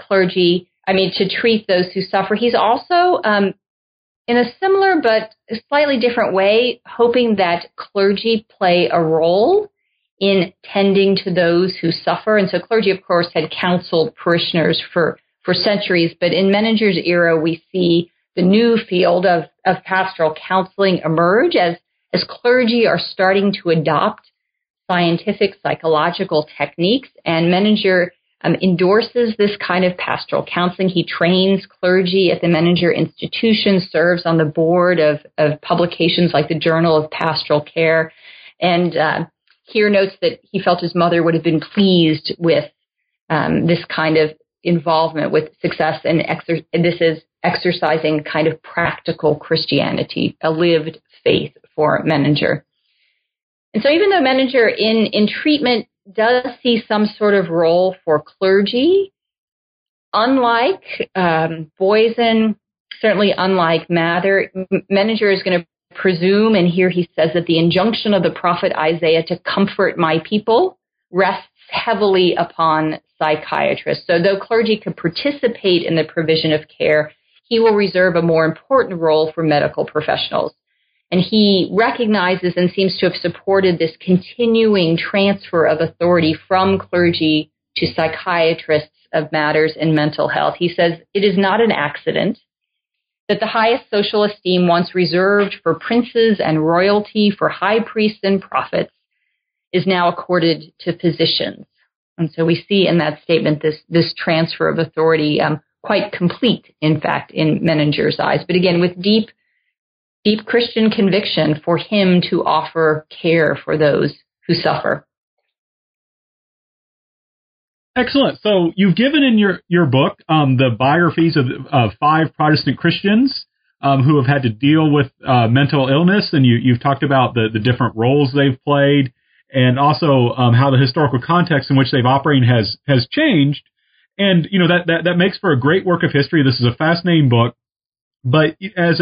treat those who suffer. He's also, in a similar but slightly different way, hoping that clergy play a role in tending to those who suffer. And so clergy, of course, had counseled parishioners for centuries. But in Meninger's era, we see the new field of pastoral counseling emerge as clergy are starting to adopt scientific psychological techniques. And Meninger endorses this kind of pastoral counseling. He trains clergy at the Meninger Institution, serves on the board of publications like the Journal of Pastoral Care, and here notes that he felt his mother would have been pleased with this kind of involvement with success, and this is exercising kind of practical Christianity, a lived faith for Meninger. And so even though Meninger in treatment does see some sort of role for clergy, unlike Boysen, certainly unlike Mather, Meninger is going to presume, and here he says that the injunction of the prophet Isaiah to comfort my people rests heavily upon psychiatrists. So though clergy could participate in the provision of care, he will reserve a more important role for medical professionals. And he recognizes and seems to have supported this continuing transfer of authority from clergy to psychiatrists of matters in mental health. He says, it is not an accident that the highest social esteem once reserved for princes and royalty, for high priests and prophets, is now accorded to physicians. And so we see in that statement this transfer of authority quite complete, in fact, in Meninger's eyes. But again, with deep Christian conviction for him to offer care for those who suffer. Excellent. So you've given in your book the biographies of 5 Protestant Christians who have had to deal with mental illness, and you've talked about the different roles they've played, and also how the historical context in which they've operated has changed. And that makes for a great work of history. This is a fascinating book. But as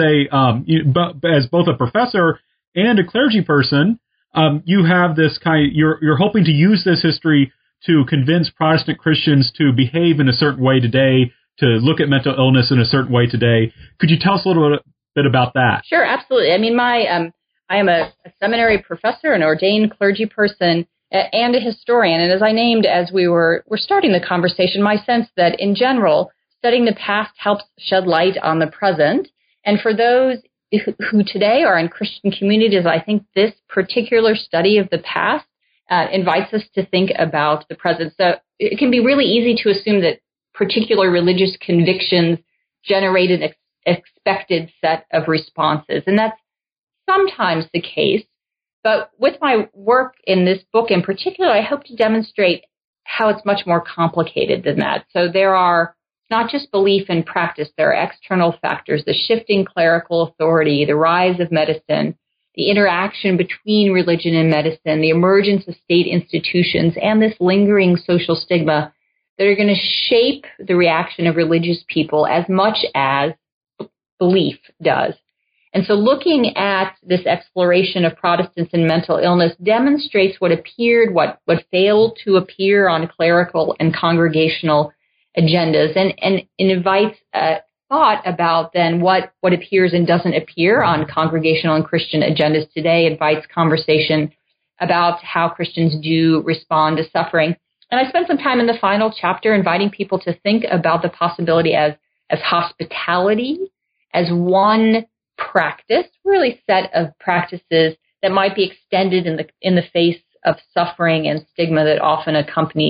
as both a professor and a clergy person, you have this you're hoping to use this history to convince Protestant Christians to behave in a certain way today, to look at mental illness in a certain way today. Could you tell us a little bit about that? Sure, absolutely. I mean, I am a seminary professor, an ordained clergy person, and a historian. And as I named as we were starting the conversation, my sense that in general, studying the past helps shed light on the present. And for those who today are in Christian communities, I think this particular study of the past invites us to think about the present. So it can be really easy to assume that particular religious convictions generate an expected set of responses. And that's sometimes the case. But with my work in this book in particular, I hope to demonstrate how it's much more complicated than that. So there are not just belief and practice, there are external factors, the shifting clerical authority, the rise of medicine, the interaction between religion and medicine, the emergence of state institutions, and this lingering social stigma that are going to shape the reaction of religious people as much as belief does. And so looking at this exploration of Protestants and mental illness demonstrates what appeared, what failed to appear on clerical and congregational agendas, and invites thought about then what appears and doesn't appear on congregational and Christian agendas today, invites conversation about how Christians do respond to suffering. And I spent some time in the final chapter inviting people to think about the possibility as hospitality, as one practice, really set of practices that might be extended in the face of suffering and stigma that often accompanies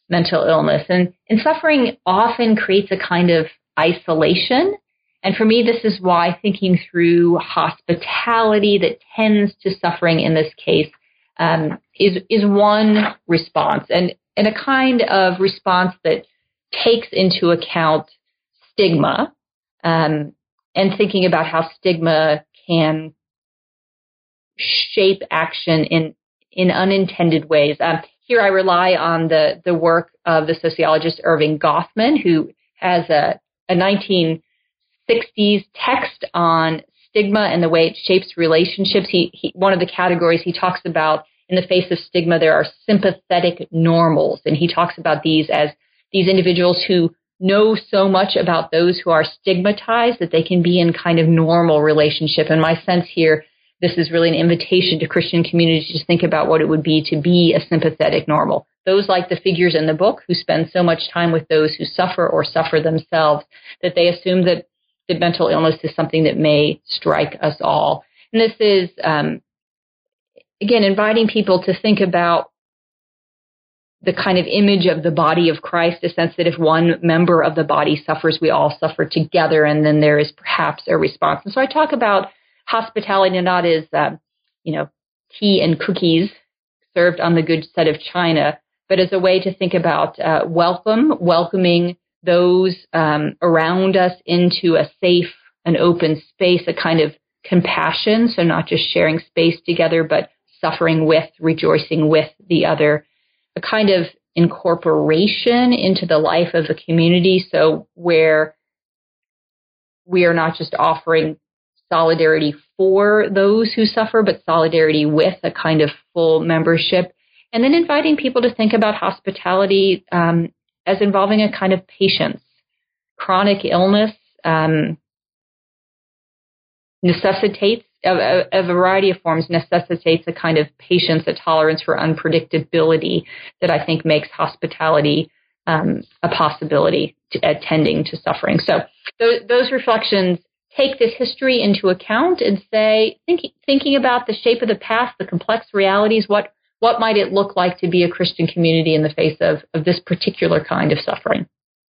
mental illness. And suffering often creates a kind of isolation. And for me, this is why thinking through hospitality that tends to suffering in this case is one response, and a kind of response that takes into account stigma, and thinking about how stigma can shape action in unintended ways. Here I rely on the work of the sociologist Erving Goffman, who has a 1960s text on stigma and the way it shapes relationships. He one of the categories he talks about, in the face of stigma, there are sympathetic normals, and he talks about these as these individuals who know so much about those who are stigmatized that they can be in kind of normal relationship. And my sense here, this is really an invitation to Christian communities to think about what it would be to be a sympathetic normal. Those like the figures in the book who spend so much time with those who suffer or suffer themselves, that they assume that mental illness is something that may strike us all. And this is, again, inviting people to think about the kind of image of the body of Christ, a sense that if one member of the body suffers, we all suffer together, and then there is perhaps a response. And so I talk about hospitality not as, tea and cookies served on the good side of china, but as a way to think about welcoming those around us into a safe and open space, a kind of compassion, so not just sharing space together, but suffering with, rejoicing with the other, a kind of incorporation into the life of the community, so where we are not just offering solidarity for those who suffer, but solidarity with, a kind of full membership. And then inviting people to think about hospitality as involving a kind of patience. Chronic illness necessitates, a variety of forms, necessitates a kind of patience, a tolerance for unpredictability that I think makes hospitality a possibility to attending to suffering. So those reflections take this history into account and say, thinking about the shape of the past, the complex realities, what might it look like to be a Christian community in the face of this particular kind of suffering?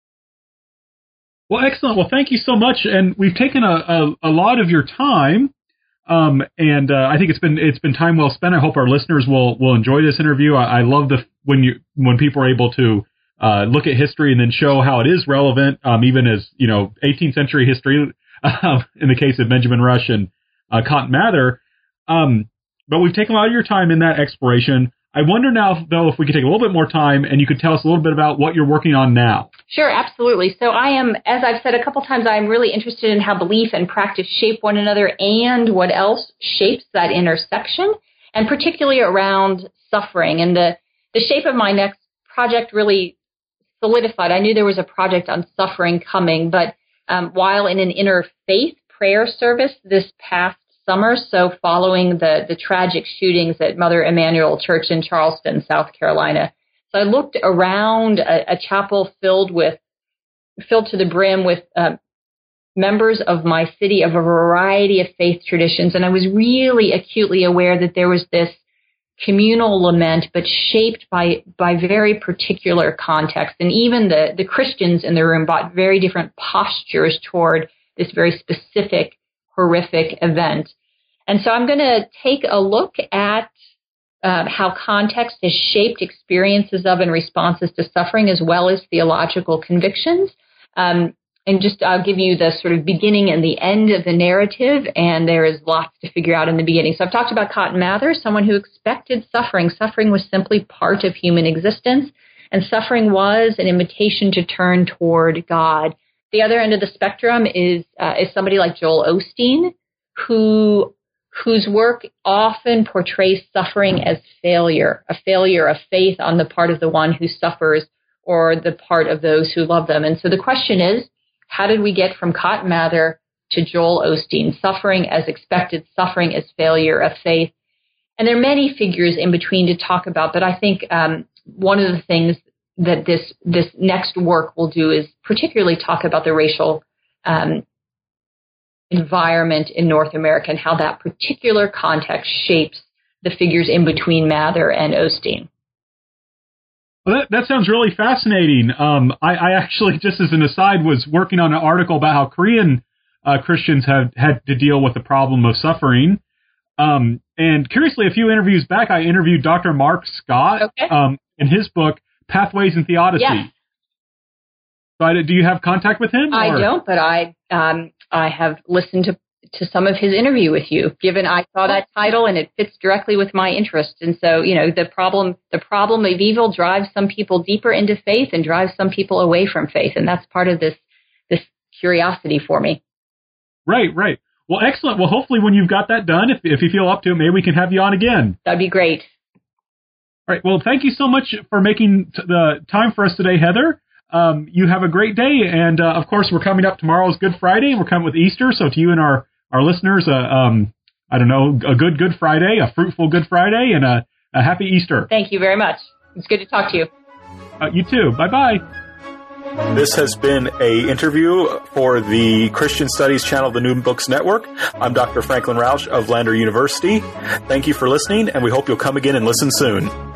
Well, excellent. Well, thank you so much. And we've taken a lot of your time. And I think it's been time well spent. I hope our listeners will enjoy this interview. I love when people are able to look at history and then show how it is relevant, even as 18th century history, in the case of Benjamin Rush and Cotton Mather. But we've taken a lot of your time in that exploration. I wonder now, though, if we could take a little bit more time and you could tell us a little bit about what you're working on now. Sure, absolutely. So I am, as I've said a couple times, I'm really interested in how belief and practice shape one another and what else shapes that intersection, and particularly around suffering. And the shape of my next project really solidified. I knew there was a project on suffering coming, but while in an interfaith prayer service this past summer, so following the tragic shootings at Mother Emanuel Church in Charleston, South Carolina. So I looked around a chapel filled to the brim with members of my city of a variety of faith traditions, and I was really acutely aware that there was this communal lament, but shaped by very particular context. And even the Christians in the room brought very different postures toward this very specific, horrific event. And so I'm going to take a look at how context has shaped experiences of and responses to suffering, as well as theological convictions. And just I'll give you the sort of beginning and the end of the narrative, and there is lots to figure out in the beginning. So I've talked about Cotton Mather, someone who expected suffering. Suffering was simply part of human existence, and suffering was an invitation to turn toward God. The other end of the spectrum is somebody like Joel Osteen, whose work often portrays suffering as failure, a failure of faith on the part of the one who suffers or the part of those who love them. And so the question is, how did we get from Cotton Mather to Joel Osteen? Suffering as expected, suffering as failure of faith. And there are many figures in between to talk about, but I think one of the things that this next work will do is particularly talk about the racial environment in North America and how that particular context shapes the figures in between Mather and Osteen. Well, that sounds really fascinating. I actually, just as an aside, was working on an article about how Korean Christians have had to deal with the problem of suffering. And curiously, a few interviews back, I interviewed Dr. Mark Scott in his book, Pathways in Theodicy. Yes. So do you have contact with him? I don't, but I have listened to some of his interview with you, given I saw that title and it fits directly with my interest. And so, the problem of evil drives some people deeper into faith and drives some people away from faith. And that's part of this curiosity for me. Right. Well, excellent. Well, hopefully when you've got that done, if you feel up to it, maybe we can have you on again. That'd be great. All right. Well, thank you so much for making the time for us today, Heather. You have a great day. And, of course, we're coming up. Tomorrow's Good Friday. We're coming with Easter. So to you and our listeners, I don't know, a good Friday, a fruitful Good Friday, and a happy Easter. Thank you very much. It's good to talk to you. You too. Bye-bye. This has been an interview for the Christian Studies channel of the New Books Network. I'm Dr. Franklin Rauch of Lander University. Thank you for listening, and we hope you'll come again and listen soon.